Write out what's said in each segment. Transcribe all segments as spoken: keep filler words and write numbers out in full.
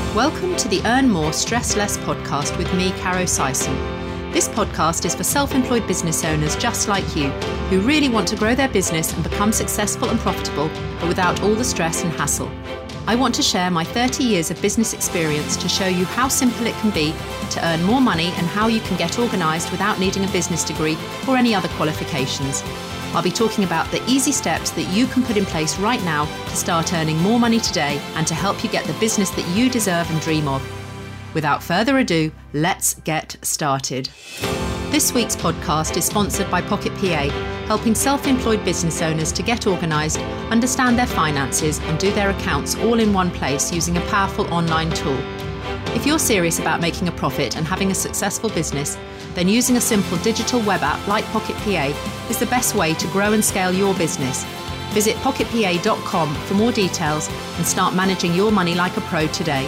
Welcome to the Earn More, Stress Less podcast with me, Caro Sison. This podcast is for self-employed business owners just like you, who really want to grow their business and become successful and profitable, but without all the stress and hassle. I want to share my thirty years of business experience to show you how simple it can be to earn more money and how you can get organised without needing a business degree or any other qualifications. I'll be talking about the easy steps that you can put in place right now to start earning more money today and to help you get the business that you deserve and dream of. Without further ado, let's get started. This week's podcast is sponsored by Pocket P A, helping self-employed business owners to get organised, understand their finances and do their accounts all in one place using a powerful online tool. If you're serious about making a profit and having a successful business, then using a simple digital web app like Pocket P A is the best way to grow and scale your business. Visit pocket p a dot com for more details and start managing your money like a pro today.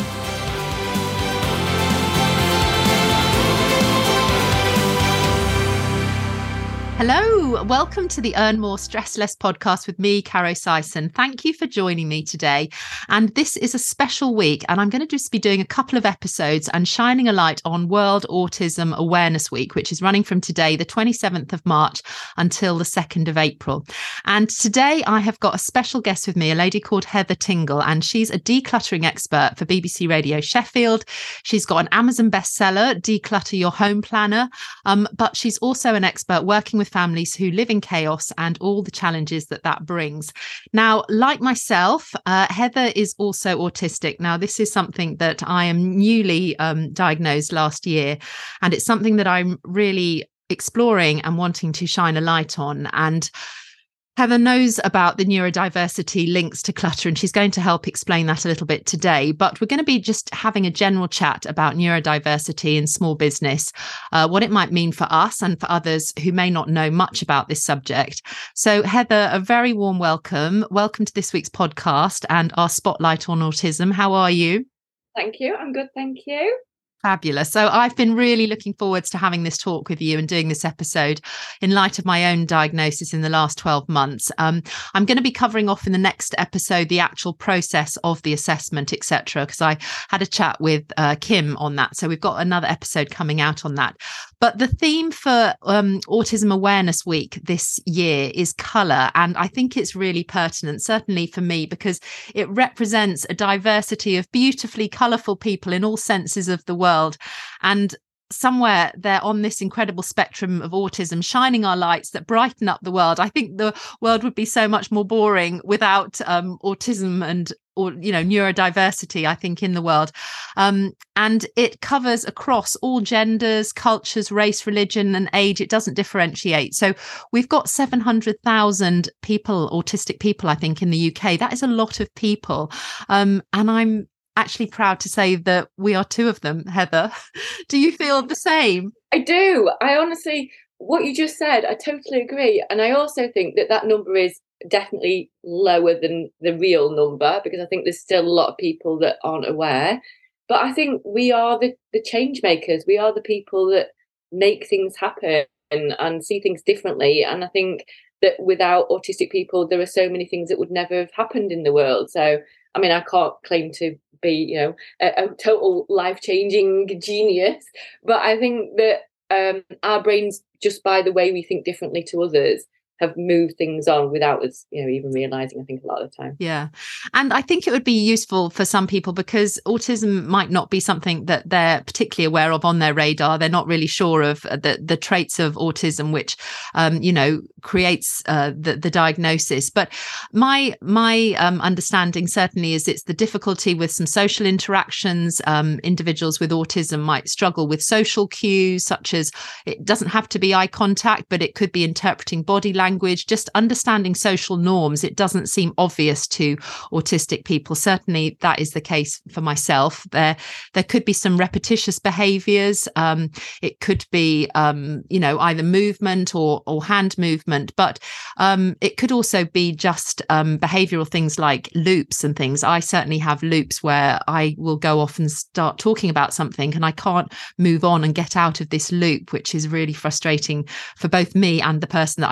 Hello, welcome to the Earn More, Stress Less podcast with me, Caro Sison. Thank you for joining me today. And this is a special week, and I'm going to just be doing a couple of episodes and shining a light on World Autism Awareness Week, which is running from today, the twenty-seventh of March, until the second of April. And today I have got a special guest with me, a lady called Heather Tingle, and she's a decluttering expert for B B C Radio Sheffield. She's got an Amazon bestseller, Declutter Your Home Planner, um, but she's also an expert working with families who live in chaos and all the challenges that that brings. Now, like myself, uh, Heather is also autistic. Now, this is something that I am newly um, diagnosed last year, and it's something that I'm really exploring and wanting to shine a light on. And Heather knows about the neurodiversity links to clutter, and she's going to help explain that a little bit today. But we're going to be just having a general chat about neurodiversity in small business, uh, what it might mean for us and for others who may not know much about this subject. So, Heather, a very warm welcome. Welcome to this week's podcast and our Spotlight on Autism. How are you? Thank you. I'm good. Thank you. Fabulous. So I've been really looking forwards to having this talk with you and doing this episode in light of my own diagnosis in the last twelve months. Um, I'm going to be covering off in the next episode the actual process of the assessment, et cetera, because I had a chat with uh, Kim on that. So we've got another episode coming out on that. But the theme for um, Autism Awareness Week this year is colour. And I think it's really pertinent, certainly for me, because it represents a diversity of beautifully colourful people in all senses of the world. And somewhere they're on this incredible spectrum of autism, shining our lights that brighten up the world. I think the world would be so much more boring without um, autism and or, you know, neurodiversity, I think, in the world. Um, and it covers across all genders, cultures, race, religion and age. It doesn't differentiate. So we've got seven hundred thousand people, autistic people, I think, in the U K. That is a lot of people. Um, and I'm actually proud to say that we are two of them, Heather. Do you feel the same? I do. I honestly, what you just said, I totally agree. And I also think that that number is definitely lower than the real number, because I think there's still a lot of people that aren't aware. But I think we are the, the change makers. We are the people that make things happen and, and see things differently. And I think that without autistic people, there are so many things that would never have happened in the world. So, I mean, I can't claim to be, you know, a, a total life-changing genius, but I think that um, our brains, just by the way we think differently to others, have moved things on without us, you know, even realizing, I think, a lot of the time. Yeah. And I think it would be useful for some people because autism might not be something that they're particularly aware of on their radar. They're not really sure of the, the traits of autism, which, um, you know, creates uh, the, the diagnosis. But my my um, understanding certainly is it's the difficulty with some social interactions. Um, individuals with autism might struggle with social cues, such as it doesn't have to be eye contact, but it could be interpreting body language. Language, just understanding social norms. It doesn't seem obvious to autistic people. Certainly that is the case for myself. There, there could be some repetitious behaviors. Um, it could be, um, you know, either movement or, or hand movement, but um, it could also be just um, behavioral things like loops and things. I certainly have loops where I will go off and start talking about something and I can't move on and get out of this loop, which is really frustrating for both me and the person that I might be talking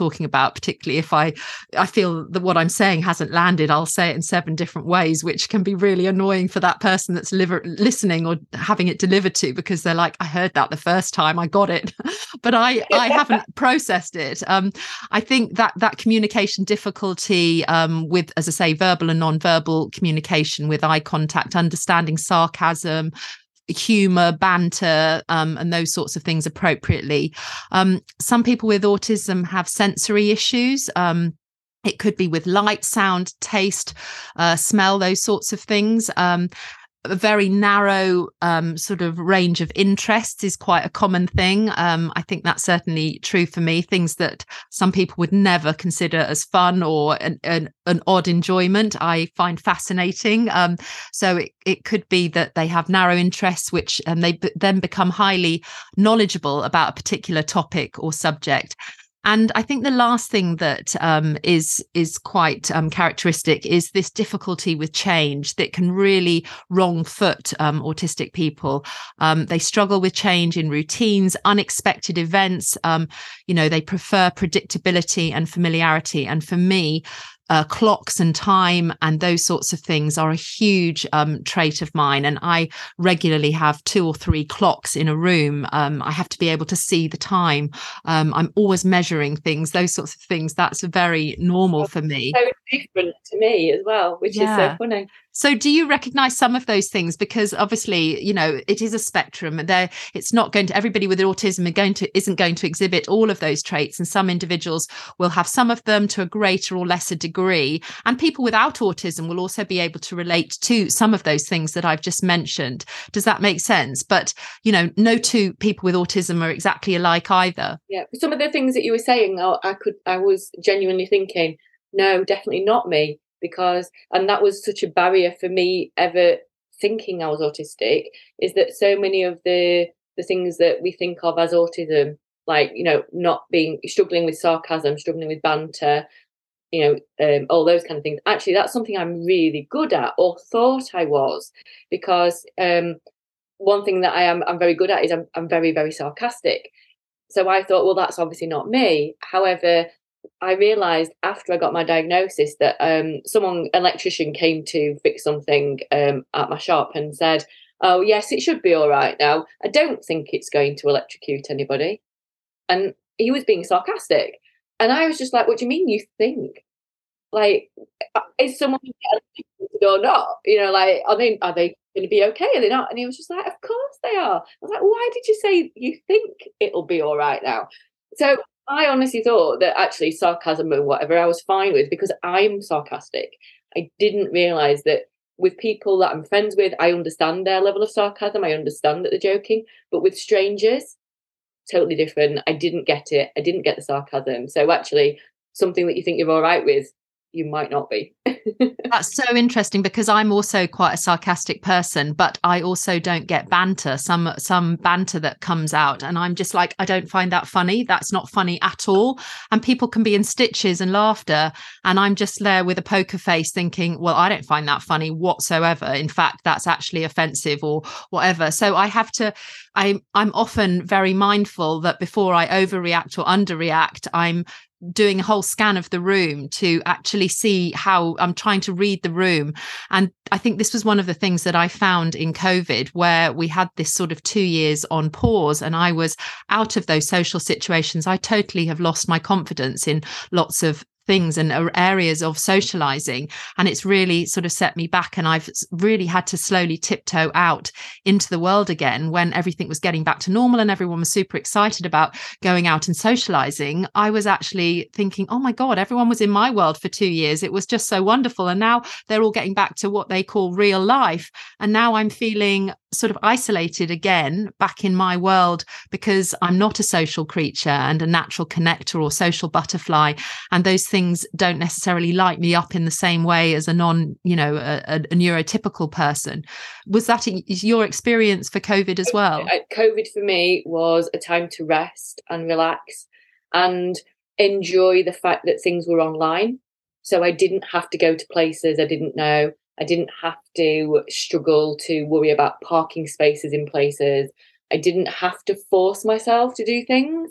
talking about, particularly if I I feel that what I'm saying hasn't landed. I'll say it in seven different ways, which can be really annoying for that person that's liver- listening or having it delivered to, because they're like, I heard that the first time, I got it, but I I haven't processed it. Um, I think that that communication difficulty um, with, as I say, verbal and non-verbal communication, with eye contact, understanding sarcasm, humor, banter, um, and those sorts of things appropriately. Um, some people with autism have sensory issues. Um, it could be with light, sound, taste, uh, smell, those sorts of things. Um, a very narrow um, sort of range of interests is quite a common thing. Um, I think that's certainly true for me. Things that some people would never consider as fun or an, an, an odd enjoyment, I find fascinating. Um, so it, it could be that they have narrow interests, which and they b- then become highly knowledgeable about a particular topic or subject. And I think the last thing that um, is is quite um, characteristic is this difficulty with change that can really wrong foot um, autistic people. Um, they struggle with change in routines, unexpected events. Um, you know, they prefer predictability and familiarity. And for me, Uh, clocks and time and those sorts of things are a huge um, trait of mine. And I regularly have two or three clocks in a room. Um, I have to be able to see the time. Um, I'm always measuring things, those sorts of things. That's very normal for me. So different to me as well, which yeah. is so funny. So do you recognize some of those things? Because obviously, you know, it is a spectrum. There, it's not going to, everybody with autism are going to, isn't going to exhibit all of those traits. And some individuals will have some of them to a greater or lesser degree. And people without autism will also be able to relate to some of those things that I've just mentioned. Does that make sense? But, you know, no two people with autism are exactly alike either. Yeah. Some of the things that you were saying, I could, I was genuinely thinking, no, definitely not me. Because, and that was such a barrier for me ever thinking I was autistic, is that so many of the the things that we think of as autism, like, you know, not being, struggling with sarcasm, struggling with banter, you know, um, all those kind of things, actually that's something I'm really good at, or thought I was, because um, one thing that I am I'm very good at is I'm, I'm very, very sarcastic. So I thought, well, that's obviously not me. However, I realised after I got my diagnosis that um, someone, electrician, came to fix something um, at my shop and said, oh, yes, it should be all right now. I don't think it's going to electrocute anybody. And he was being sarcastic. And I was just like, what do you mean you think? Like, is someone electrocuted or not? You know, like, are they, are they going to be okay? Are they not? And he was just like, of course they are. I was like, why did you say you think it'll be all right now? So I honestly thought that actually sarcasm and whatever I was fine with, because I'm sarcastic. I didn't realise that with people that I'm friends with, I understand their level of sarcasm. I understand that they're joking. But with strangers, totally different. I didn't get it. I didn't get the sarcasm. So actually, something that you think you're all right with, you might not be. That's so interesting, because I'm also quite a sarcastic person, but I also don't get banter, some some banter that comes out. And I'm just like, I don't find that funny. That's not funny at all. And people can be in stitches and laughter. And I'm just there with a poker face thinking, well, I don't find that funny whatsoever. In fact, that's actually offensive or whatever. So I have to, I, I'm often very mindful that before I overreact or underreact, I'm doing a whole scan of the room to actually see how I'm trying to read the room. And I think this was one of the things that I found in COVID, where we had this sort of two years on pause and I was out of those social situations. I totally have lost my confidence in lots of things and areas of socializing, and it's really sort of set me back, and I've really had to slowly tiptoe out into the world again when everything was getting back to normal and everyone was super excited about going out and socializing. I was actually thinking, oh my god, everyone was in my world for two years, it was just so wonderful, and now they're all getting back to what they call real life, and now I'm feeling sort of isolated again back in my world, because I'm not a social creature and a natural connector or social butterfly, and those things don't necessarily light me up in the same way as a non, you know, a, a, a neurotypical person. Was that your experience for COVID as well? COVID for me was a time to rest and relax and enjoy the fact that things were online. So I didn't have to go to places I didn't know. I didn't have to struggle to worry about parking spaces in places. I didn't have to force myself to do things.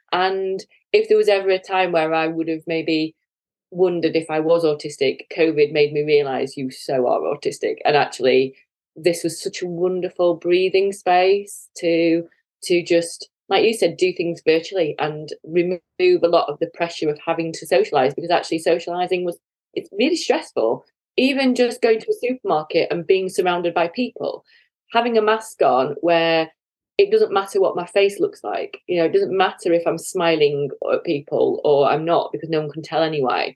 And if there was ever a time where I would have maybe wondered if I was autistic, COVID made me realise you so are autistic. And actually, this was such a wonderful breathing space to to just, like you said, do things virtually and remove a lot of the pressure of having to socialise, because actually socialising was, it's really stressful. Even just going to a supermarket and being surrounded by people, having a mask on where it doesn't matter what my face looks like. You know, it doesn't matter if I'm smiling at people or I'm not, because no one can tell anyway.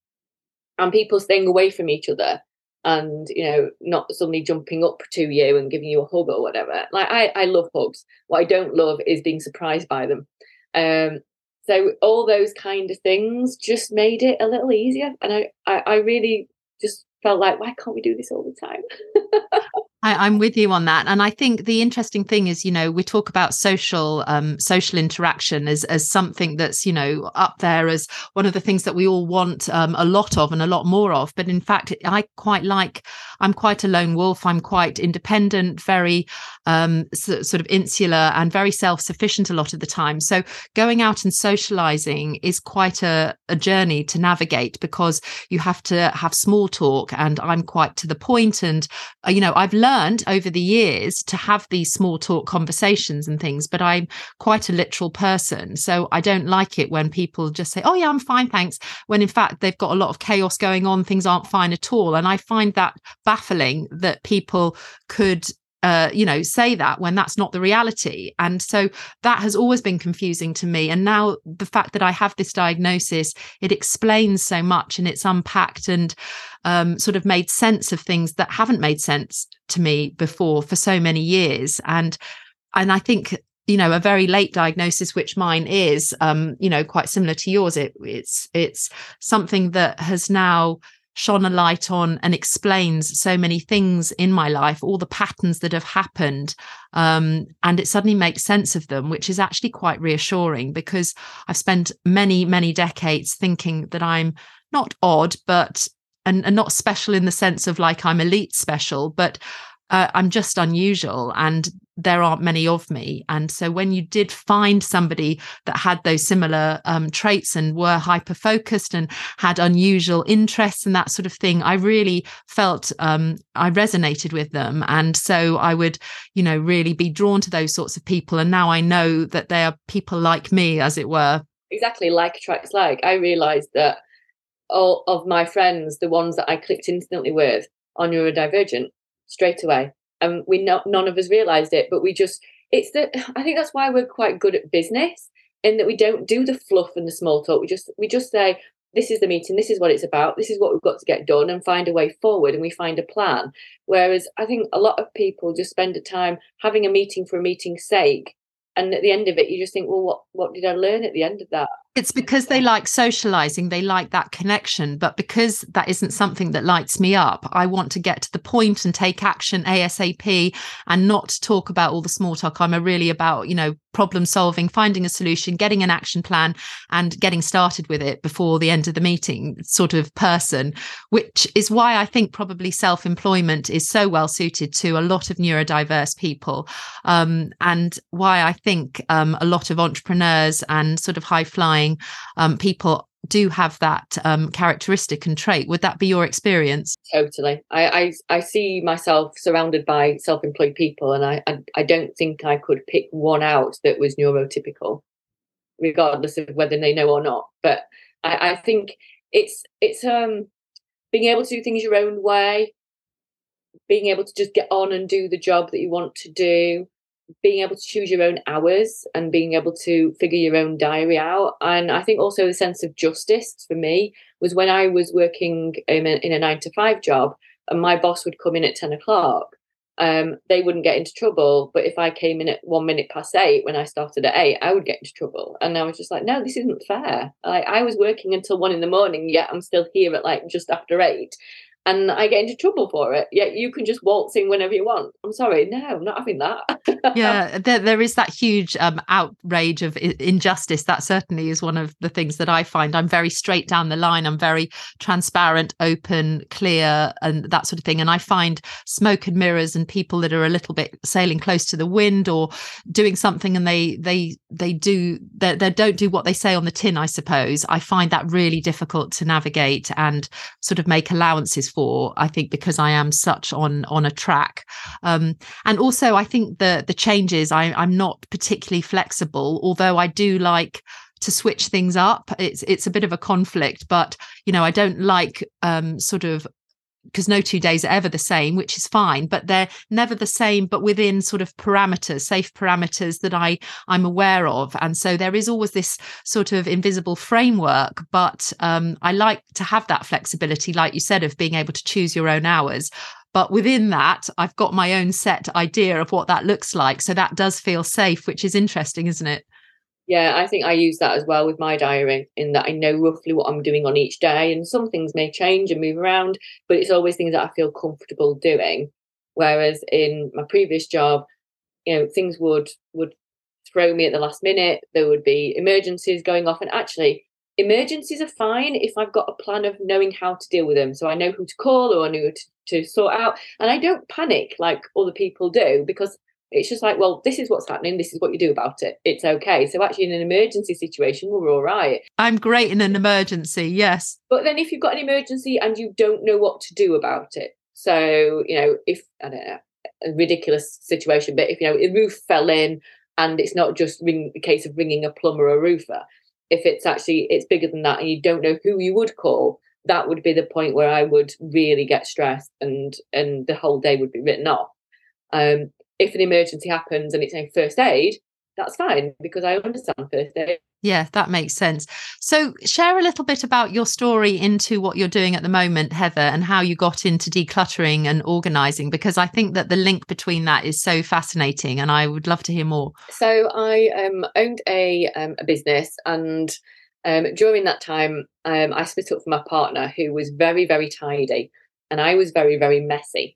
And people staying away from each other and, you know, not suddenly jumping up to you and giving you a hug or whatever. Like, I, I love hugs. What I don't love is being surprised by them. Um, so all those kind of things just made it a little easier. And I, I, I really just felt like, why can't we do this all the time? I, I'm with you on that. And I think the interesting thing is, you know, we talk about social um, social interaction as, as something that's, you know, up there as one of the things that we all want um, a lot of and a lot more of. But in fact, I quite like, I'm quite a lone wolf. I'm quite independent, very um, so, sort of insular and very self-sufficient a lot of the time. So going out and socializing is quite a, a journey to navigate, because you have to have small talk, and I'm quite to the point. And, uh, you know, I've learned over the years to have these small talk conversations and things, but I'm quite a literal person. So I don't like it when people just say, oh yeah, I'm fine, thanks, when in fact they've got a lot of chaos going on, things aren't fine at all. And I find that baffling that people could Uh, you know, say that when that's not the reality. And so that has always been confusing to me. And now the fact that I have this diagnosis, it explains so much, and it's unpacked and um, sort of made sense of things that haven't made sense to me before for so many years. And and I think, you know, a very late diagnosis, which mine is, um, you know, quite similar to yours. It, it's it's something that has now shone a light on and explains so many things in my life, all the patterns that have happened. Um, and it suddenly makes sense of them, which is actually quite reassuring, because I've spent many, many decades thinking that I'm not odd, but and, and not special in the sense of like I'm elite special, but uh, I'm just unusual, and there aren't many of me. And so when you did find somebody that had those similar um, traits and were hyper focused and had unusual interests and that sort of thing, I really felt um, I resonated with them. And so I would, you know, really be drawn to those sorts of people. And now I know that they are people like me, as it were. Exactly, like attracts like. I realised that all of my friends, the ones that I clicked instantly with, are neurodivergent straight away. And we know, none of us realised it, but we just, it's the, I think that's why we're quite good at business, in that we don't do the fluff and the small talk. We just, we just say, this is the meeting, this is what it's about, this is what we've got to get done, and find a way forward, and we find a plan. Whereas I think a lot of people just spend the time having a meeting for a meeting's sake. And at the end of it, you just think, well, what, what did I learn at the end of that? It's because they like socializing, they like that connection. But because that isn't something that lights me up, I want to get to the point and take action ASAP, and not talk about all the small talk. I'm a really about, you know, problem solving, finding a solution, getting an action plan, and getting started with it before the end of the meeting sort of person, which is why I think probably self-employment is so well suited to a lot of neurodiverse people, um, and why I think um, a lot of entrepreneurs and sort of high-flying um, people do have that um, characteristic and trait. Would that be your experience? Totally. I, I, I see myself surrounded by self-employed people, and I, I, I don't think I could pick one out that was neurotypical, regardless of whether they know or not. But I, I think it's it's um being able to do things your own way, being able to just get on and do the job that you want to do, being able to choose your own hours and being able to figure your own diary out. And I think also the sense of justice for me was when I was working in a, in a nine to five job, and my boss would come in at ten o'clock. Um, they wouldn't get into trouble. But if I came in at one minute past eight when I started at eight, I would get into trouble. And I was just like, no, this isn't fair. I, I was working until one in the morning, yet I'm still here at like just after eight. And I get into trouble for it. Yet you can just waltz in whenever you want. I'm sorry, no, I'm not having that. Yeah, there, there is that huge um, outrage of I- injustice. That certainly is one of the things that I find. I'm very straight down the line. I'm very transparent, open, clear, and that sort of thing. And I find smoke and mirrors and people that are a little bit sailing close to the wind or doing something and they they they do they, they don't do what they say on the tin, I suppose. I find that really difficult to navigate and sort of make allowances for. I think because I am such on on a track, um, and also I think the the changes, I, I'm not particularly flexible, although I do like to switch things up. It's it's a bit of a conflict, but you know, I don't like um, sort of, because no two days are ever the same, which is fine, but they're never the same, but within sort of parameters, safe parameters that I, I'm aware of. And so there is always this sort of invisible framework, but um, I like to have that flexibility, like you said, of being able to choose your own hours. But within that, I've got my own set idea of what that looks like. So that does feel safe, which is interesting, isn't it? Yeah, I think I use that as well with my diary, in that I know roughly what I'm doing on each day, and some things may change and move around, but it's always things that I feel comfortable doing. Whereas in my previous job, you know, things would would throw me at the last minute. There would be emergencies going off, and actually, emergencies are fine if I've got a plan of knowing how to deal with them. So I know who to call or I know to, to sort out, and I don't panic like other people do, because it's just like, well, this is what's happening. This is what you do about it. It's okay. So actually, in an emergency situation, we're all right. I'm great in an emergency. Yes. But then if you've got an emergency and you don't know what to do about it. So, you know, if, I don't know, a ridiculous situation, but if, you know, a roof fell in and it's not just ring, the case of ringing a plumber or a roofer, if it's actually, it's bigger than that and you don't know who you would call, that would be the point where I would really get stressed and, and the whole day would be written off. Um, if an emergency happens and it's a first aid, that's fine, because I understand first aid. Yeah, that makes sense. So share a little bit about your story into what you're doing at the moment, Heather, and how you got into decluttering and organising, because I think that the link between that is so fascinating and I would love to hear more. So I um, owned a, um, a business, and um, during that time um, I split up from my partner, who was very, very tidy, and I was very, very messy.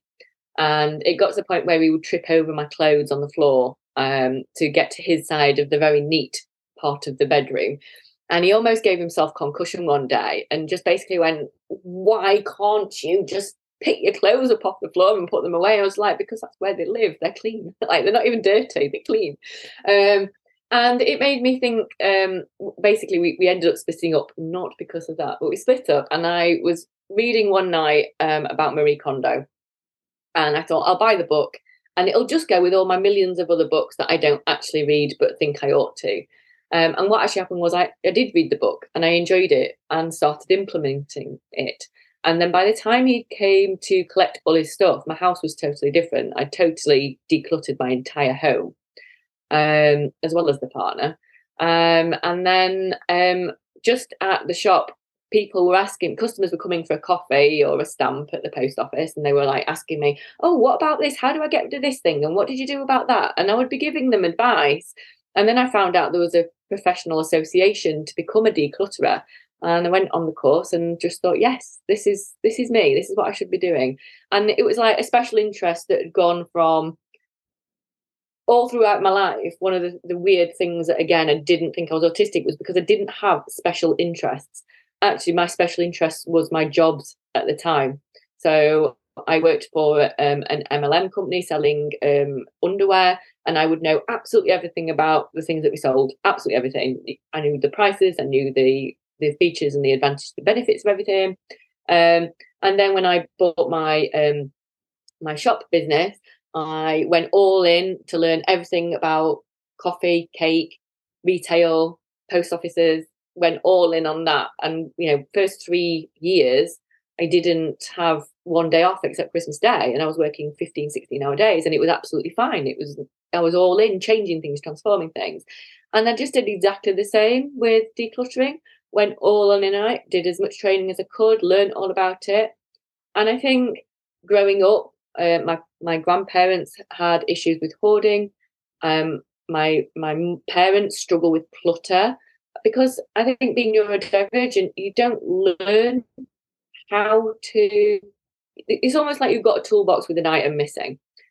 And it got to the point where he would trip over my clothes on the floor um, to get to his side of the very neat part of the bedroom. And he almost gave himself concussion one day and just basically went, why can't you just pick your clothes up off the floor and put them away? I was like, because that's where they live. They're clean. Like, they're not even dirty. They're clean. Um, and it made me think, um, basically, we, we ended up splitting up, not because of that, but we split up. And I was reading one night um, about Marie Kondo. And I thought, I'll buy the book and it'll just go with all my millions of other books that I don't actually read but think I ought to. Um, and what actually happened was I, I did read the book and I enjoyed it and started implementing it. And then by the time he came to collect all his stuff, my house was totally different. I totally decluttered my entire home, um, as well as the partner. Um, and then um, just at the shop, people were asking, customers were coming for a coffee or a stamp at the post office, and they were like asking me, oh, what about this? How do I get rid of this thing? And what did you do about that? And I would be giving them advice. And then I found out there was a professional association to become a declutterer. And I went on the course and just thought, yes, this is this is me. This is what I should be doing. And it was like a special interest that had gone from all throughout my life. One of the, the weird things that, again, I didn't think I was autistic was because I didn't have special interests. Actually, my special interest was my jobs at the time. So I worked for um, an M L M company selling um, underwear, and I would know absolutely everything about the things that we sold, absolutely everything. I knew the prices, I knew the, the features and the advantages, the benefits of everything. Um, and then when I bought my um, my shop business, I went all in to learn everything about coffee, cake, retail, post offices, went all in on that. And, you know, first three years, I didn't have one day off except Christmas Day. And I was working fifteen, sixteen hour days, and it was absolutely fine. It was, I was all in, changing things, transforming things. And I just did exactly the same with decluttering, went all on in it, did as much training as I could, learned all about it. And I think growing up, uh, my, my grandparents had issues with hoarding. Um, my, my parents struggle with clutter. Because I think being neurodivergent, you don't learn how to, it's almost like you've got a toolbox with an item missing.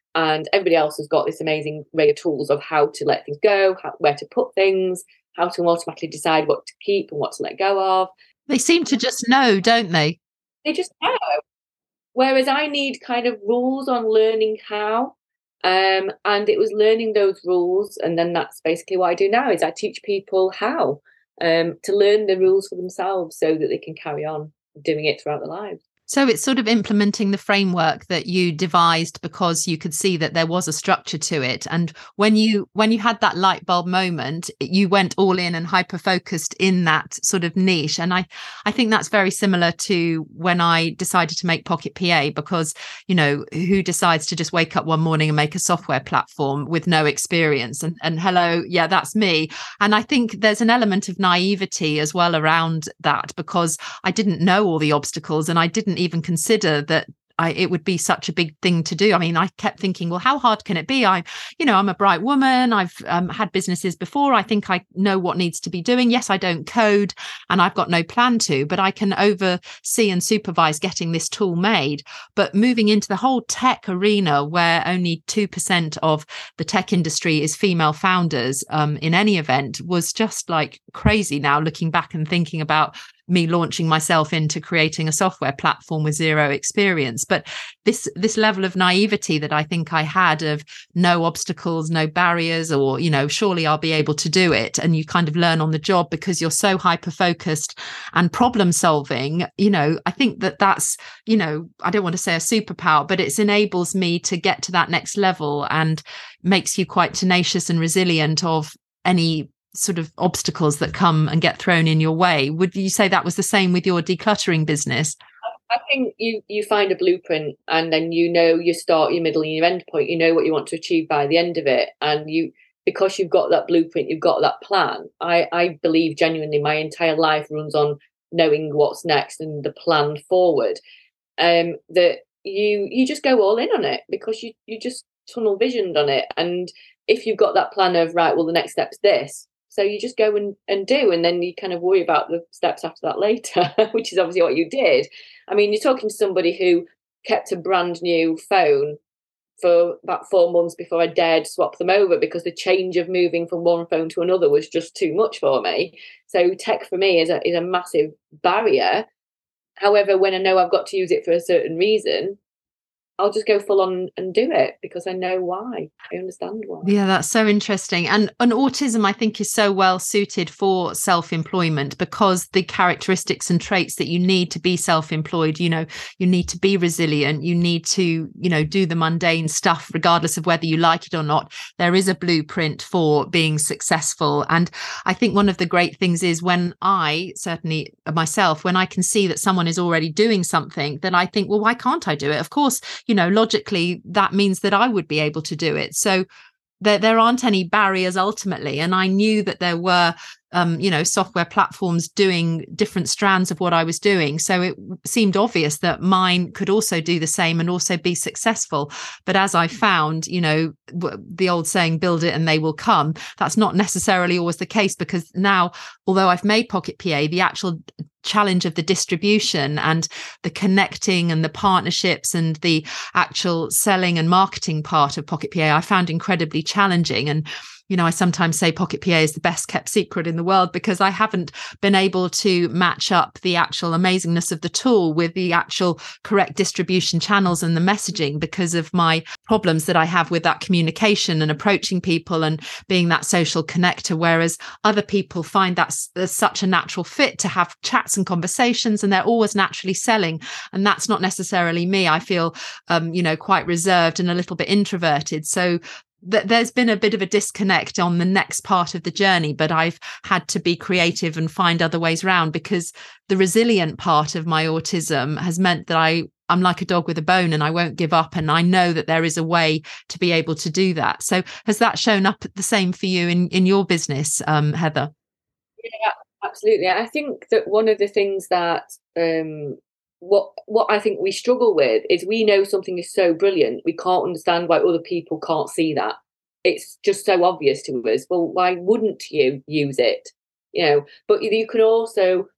and everybody else has got this amazing array of tools of how to let things go, how, where to put things, how to automatically decide what to keep and what to let go of. They seem to just know, don't they? They just know. Whereas I need kind of rules on learning how. Um, and it was learning those rules. And then that's basically what I do now is I teach people how um, to learn the rules for themselves so that they can carry on doing it throughout their lives. So it's sort of implementing the framework that you devised because you could see that there was a structure to it. And when you when you had that light bulb moment, you went all in and hyper focused in that sort of niche. And I, I think that's very similar to when I decided to make Pocket P A, because, you know, who decides to just wake up one morning and make a software platform with no experience? And, and hello, yeah, that's me. And I think there's an element of naivety as well around that, because I didn't know all the obstacles and I didn't even consider that I, it would be such a big thing to do. I mean, I kept thinking, well, how hard can it be? I, you know, I'm a bright woman. I've um, had businesses before. I think I know what needs to be doing. Yes, I don't code and I've got no plan to, but I can oversee and supervise getting this tool made. But moving into the whole tech arena where only two percent of the tech industry is female founders um, in any event was just like crazy now, looking back and thinking about me launching myself into creating a software platform with zero experience. But this this level of naivety that I think I had of no obstacles, no barriers, or, you know, surely I'll be able to do it. And you kind of learn on the job because you're so hyper focused and problem solving. You know, I think that that's, you know, I don't want to say a superpower, but it enables me to get to that next level and makes you quite tenacious and resilient of any sort of obstacles that come and get thrown in your way. Would you say that was the same with your decluttering business? I think you you find a blueprint and then you know your start, your middle and your end point. You know what you want to achieve by the end of it. And you, because you've got that blueprint, you've got that plan. I, I believe genuinely my entire life runs on knowing what's next and the plan forward. Um, that you you just go all in on it because you, you just tunnel visioned on it. And if you've got that plan of, right, well, the next step's this. So you just go and, and do, and then you kind of worry about the steps after that later, which is obviously what you did. I mean, you're talking to somebody who kept a brand new phone for about four months before I dared swap them over because the change of moving from one phone to another was just too much for me. So tech for me is a, is a massive barrier. However, when I know I've got to use it for a certain reason, I'll just go full on and do it because I know why. I understand why. Yeah, that's so interesting. And, and autism, I think, is so well suited for self-employment because the characteristics and traits that you need to be self-employed, you know, you need to be resilient, you need to, you know, do the mundane stuff, regardless of whether you like it or not. There is a blueprint for being successful. And I think one of the great things is when I, certainly myself, when I can see that someone is already doing something, then I think, well, why can't I do it? Of course, you know, logically, that means that I would be able to do it. So there, there aren't any barriers ultimately. And I knew that there were, um, you know, software platforms doing different strands of what I was doing. So it seemed obvious that mine could also do the same and also be successful. But as I found, you know, the old saying, build it and they will come, that's not necessarily always the case, because now, although I've made Pocket P A, the actual challenge of the distribution and the connecting and the partnerships and the actual selling and marketing part of Pocket P A, I found incredibly challenging. And you know, I sometimes say Pocket P A is the best kept secret in the world because I haven't been able to match up the actual amazingness of the tool with the actual correct distribution channels and the messaging because of my problems that I have with that communication and approaching people and being that social connector. Whereas other people find that's, that's such a natural fit to have chats and conversations, and they're always naturally selling. And that's not necessarily me. I feel, um, you know, quite reserved and a little bit introverted. So there's been a bit of a disconnect on the next part of the journey, but I've had to be creative and find other ways around because the resilient part of my autism has meant that I, I'm like a dog with a bone and I won't give up. And I know that there is a way to be able to do that. So has that shown up the same for you in, in your business, um, Heather? Yeah, absolutely. I think that one of the things that um, what what I think we struggle with is we know something is so brilliant, we can't understand why other people can't see that. It's just so obvious to us. Well, why wouldn't you use it? You know, but you can also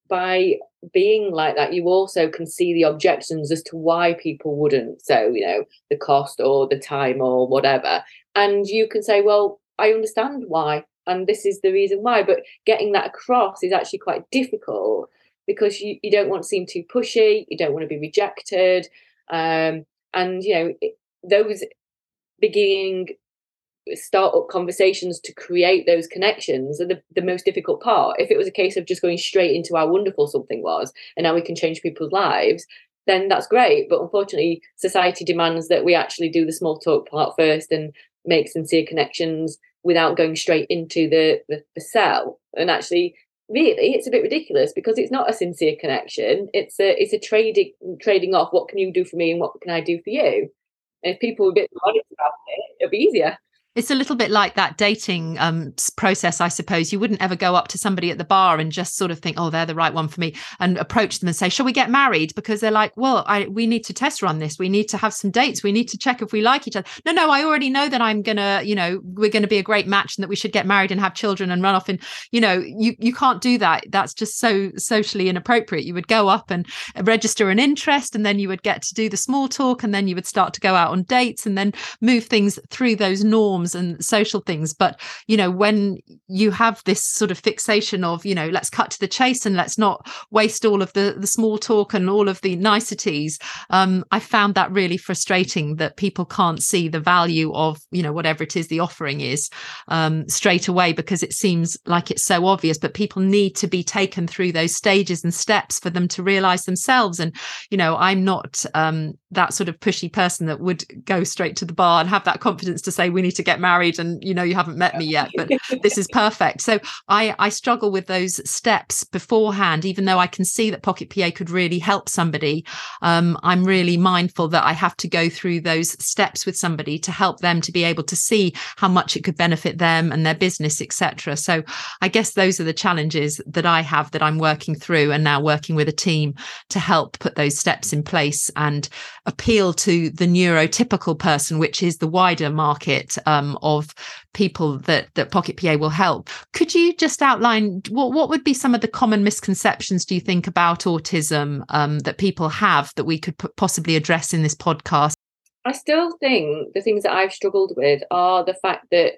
by being like that, you also can see the objections as to why people wouldn't. So, you know, the cost or the time or whatever. And you can say, well, I understand why, and this is the reason why. But getting that across is actually quite difficult, because you, you don't want to seem too pushy, you don't want to be rejected. Um, and, you know, those beginning start-up conversations to create those connections are the, the most difficult part. If it was a case of just going straight into how wonderful something was and how we can change people's lives, then that's great. But unfortunately, society demands that we actually do the small talk part first and make sincere connections without going straight into the, the, the sell. And actually, really, it's a bit ridiculous, because it's not a sincere connection. It's a it's a trading trading off. What can you do for me and what can I do for you? And if people were a bit honest about it, it'll be easier. It's a little bit like that dating um, process, I suppose. You wouldn't ever go up to somebody at the bar and just sort of think, oh, they're the right one for me, and approach them and say, shall we get married? Because they're like, well, I, we need to test run this. We need to have some dates. We need to check if we like each other. No, no, I already know that I'm going to, you know, we're going to be a great match and that we should get married and have children and run off. And, you know, you, you can't do that. That's just so socially inappropriate. You would go up and register an interest, and then you would get to do the small talk, and then you would start to go out on dates and then move things through those norms and social things. But, you know, when you have this sort of fixation of, you know, let's cut to the chase and let's not waste all of the the small talk and all of the niceties, um, I found that really frustrating, that people can't see the value of, you know, whatever it is the offering is um, straight away, because it seems like it's so obvious. But people need to be taken through those stages and steps for them to realize themselves. And, you know, I'm not um, that sort of pushy person that would go straight to the bar and have that confidence to say, we need to get married, and, you know, you haven't met me yet, but this is perfect. So I, I struggle with those steps beforehand, even though I can see that Pocket P A could really help somebody. Um, I'm really mindful that I have to go through those steps with somebody to help them to be able to see how much it could benefit them and their business, et cetera. So I guess those are the challenges that I have, that I'm working through, and now working with a team to help put those steps in place and appeal to the neurotypical person, which is the wider market um, of people that that Pocket P A will help. Could you just outline what what would be some of the common misconceptions, do you think, about autism um, that people have that we could p- possibly address in this podcast? I still think the things that I've struggled with are the fact that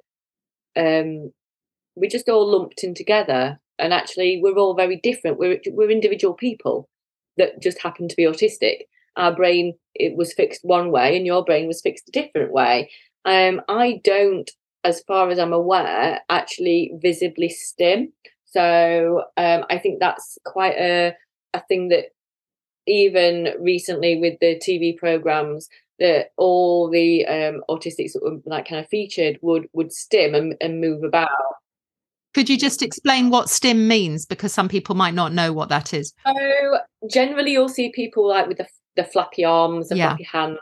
um, we're just all lumped in together, and actually we're all very different. We're we're individual people that just happen to be autistic. Our brain, it was fixed one way, and your brain was fixed a different way. Um, I don't, as far as I'm aware, actually visibly stim. So um, I think that's quite a, a thing that even recently with the T V programs, that all the um, autistics that were like kind of featured would would stim and, and move about. Could you just explain what stim means? Because some people might not know what that is. So generally you'll see people like with the, the flappy arms, the yeah. flappy hands.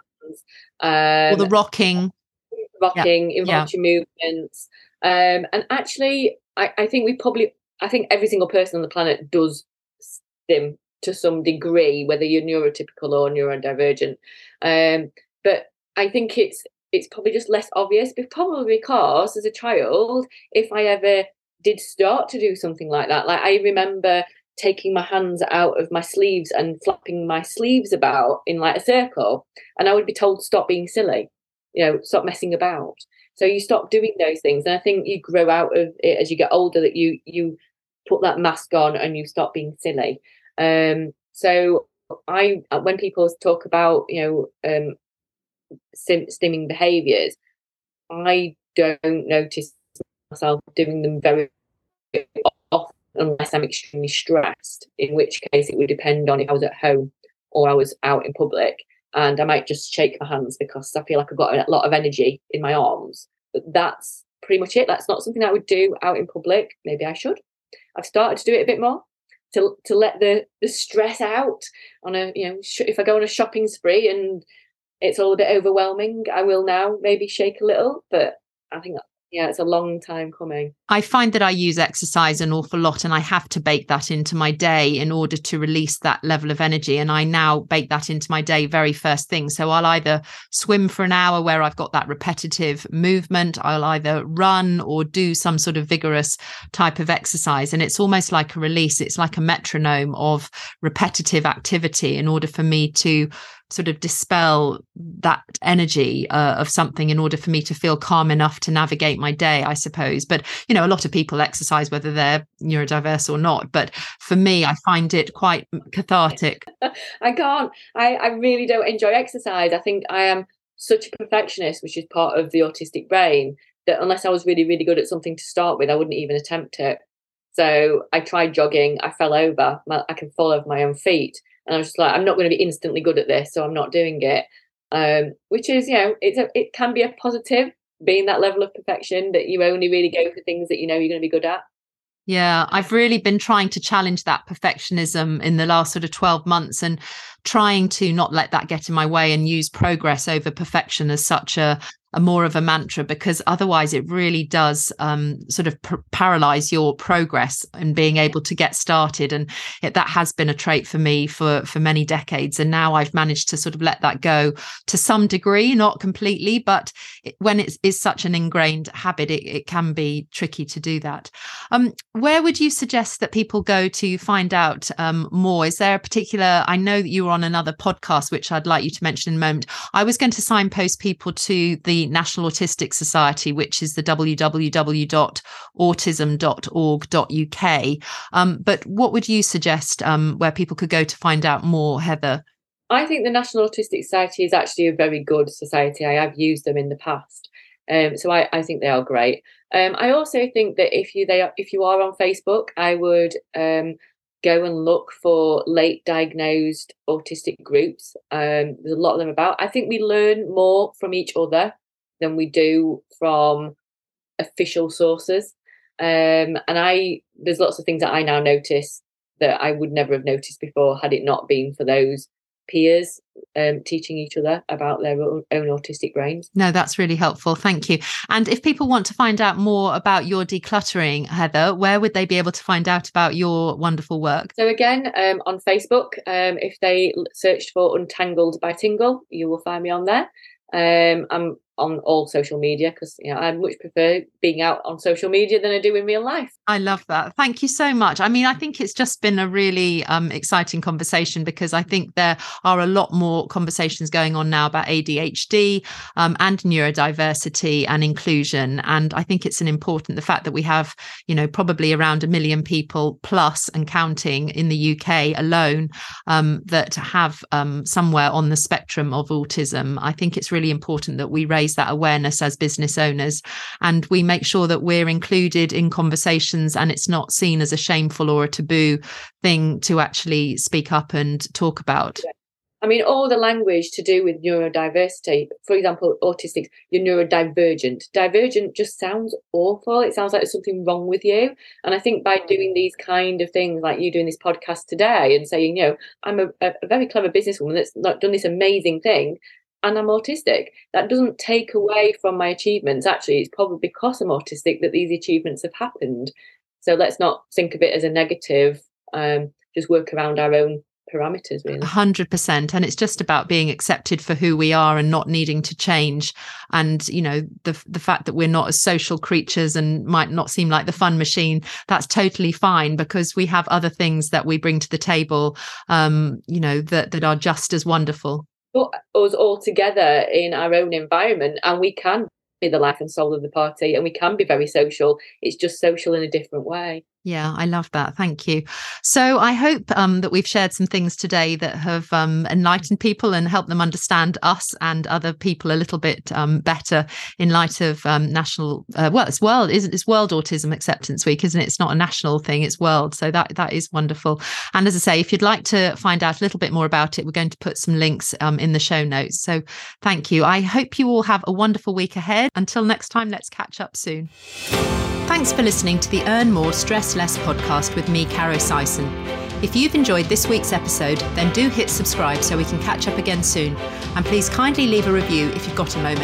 Um, or the rocking. Rocking, yeah. involuntary yeah. movements. Um, and actually, I, I think we probably, I think every single person on the planet does stim to some degree, whether you're neurotypical or neurodivergent. Um, but I think it's it's probably just less obvious, but probably because as a child, if I ever did start to do something like that, like I remember taking my hands out of my sleeves and flapping my sleeves about in like a circle, and I would be told to stop being silly, you know, stop messing about. So you stop doing those things, and I think you grow out of it as you get older, that you you put that mask on and you stop being silly. Um, so I, when people talk about, you know, um, sim- stimming behaviours, I don't notice myself doing them very often unless I'm extremely stressed, in which case it would depend on if I was at home or I was out in public, and I might just shake my hands because I feel like I've got a lot of energy in my arms. But that's pretty much it. That's not something I would do out in public. Maybe I should. I've started to do it a bit more to to let the the stress out on a, you know, sh- if I go on a shopping spree and it's all a bit overwhelming, I will now maybe shake a little. But I think Yeah, it's a long time coming. I find that I use exercise an awful lot, and I have to bake that into my day in order to release that level of energy. And I now bake that into my day very first thing. So I'll either swim for an hour where I've got that repetitive movement. I'll either run or do some sort of vigorous type of exercise. And it's almost like a release. It's like a metronome of repetitive activity in order for me to sort of dispel that energy uh, of something in order for me to feel calm enough to navigate my day, I suppose. But, you know, a lot of people exercise whether they're neurodiverse or not. But for me, I find it quite cathartic. I can't, I, I really don't enjoy exercise. I think I am such a perfectionist, which is part of the autistic brain, that unless I was really, really good at something to start with, I wouldn't even attempt it. So I tried jogging, I fell over, I can fall over my own feet. And I was just like, I'm not going to be instantly good at this, so I'm not doing it. Um, which is, you know, it's a, it can be a positive, being that level of perfection that you only really go for things that you know you're going to be good at. Yeah, I've really been trying to challenge that perfectionism in the last sort of twelve months and trying to not let that get in my way and use progress over perfection as such a, a more of a mantra, because otherwise it really does um, sort of p- paralyze your progress and being able to get started. And it, that has been a trait for me for, for many decades. And now I've managed to sort of let that go to some degree, not completely, but it, when it is such an ingrained habit, it, it can be tricky to do that. Um, where would you suggest that people go to find out um, more? Is there a particular, I know that you were on another podcast, which I'd like you to mention in a moment. I was going to signpost people to the National Autistic Society, which is the w w w dot autism dot org dot u k. Um, but what would you suggest um, where people could go to find out more, Heather? I think the National Autistic Society is actually a very good society. I have used them in the past. Um, so I, I think they are great. Um, I also think that if you they are, if you are on Facebook, I would um, go and look for late diagnosed autistic groups. Um, there's a lot of them about. I think we learn more from each other than we do from official sources. Um, and I there's lots of things that I now notice that I would never have noticed before had it not been for those peers um, teaching each other about their own, own autistic brains. No, that's really helpful. Thank you. And if people want to find out more about your decluttering, Heather, where would they be able to find out about your wonderful work? So again, um, on Facebook, um, if they searched for Untangled by Tingle, you will find me on there. Um, I'm on all social media because you know I much prefer being out on social media than I do in real life. I love that. Thank you so much. I mean, I think it's just been a really um, exciting conversation, because I think there are a lot more conversations going on now about A D H D um, and neurodiversity and inclusion. And I think it's an important, the fact that we have, you know, probably around a million people plus and counting in the U K alone um, that have um, somewhere on the spectrum of autism. I think it's really important that we raise that awareness as business owners and we make sure that we're included in conversations and it's not seen as a shameful or a taboo thing to actually speak up and talk about. I mean, all the language to do with neurodiversity, for example, autistics, you're neurodivergent. Divergent just sounds awful. It sounds like there's something wrong with you. And I think by doing these kind of things, like you doing this podcast today and saying, you know, I'm a, a very clever businesswoman that's not done this amazing thing, and I'm autistic, that doesn't take away from my achievements. Actually, it's probably because I'm autistic that these achievements have happened. So let's not think of it as a negative, um, just work around our own parameters, really. one hundred percent. And it's just about being accepted for who we are and not needing to change. And, you know, the the fact that we're not as social creatures and might not seem like the fun machine, that's totally fine, because we have other things that we bring to the table, um, you know, that, that are just as wonderful. Put us all together in our own environment and we can be the life and soul of the party and we can be very social. It's just social in a different way. Yeah, I love that. Thank you. So I hope um, that we've shared some things today that have um, enlightened people and helped them understand us and other people a little bit um, better in light of um, national, uh, well, it's world, isn't it's World Autism Acceptance Week, isn't it? It's not a national thing, it's world. So that that is wonderful. And as I say, if you'd like to find out a little bit more about it, we're going to put some links um, in the show notes. So thank you. I hope you all have a wonderful week ahead. Until next time, let's catch up soon. Thanks for listening to the Earn More, Stress Less podcast with me, Caro Sison. If you've enjoyed this week's episode, then do hit subscribe so we can catch up again soon. And please kindly leave a review if you've got a moment.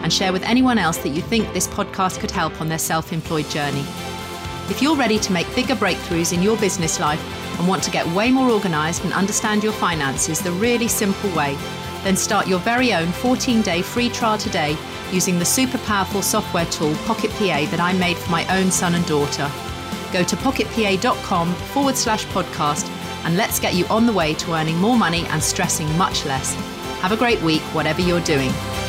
and share with anyone else that you think this podcast could help on their self-employed journey. If you're ready to make bigger breakthroughs in your business life and want to get way more organised and understand your finances the really simple way, then start your very own fourteen-day free trial today using the super powerful software tool Pocket P A that I made for my own son and daughter. Go to pocketpa.com forward slash podcast and let's get you on the way to earning more money and stressing much less. Have a great week, whatever you're doing.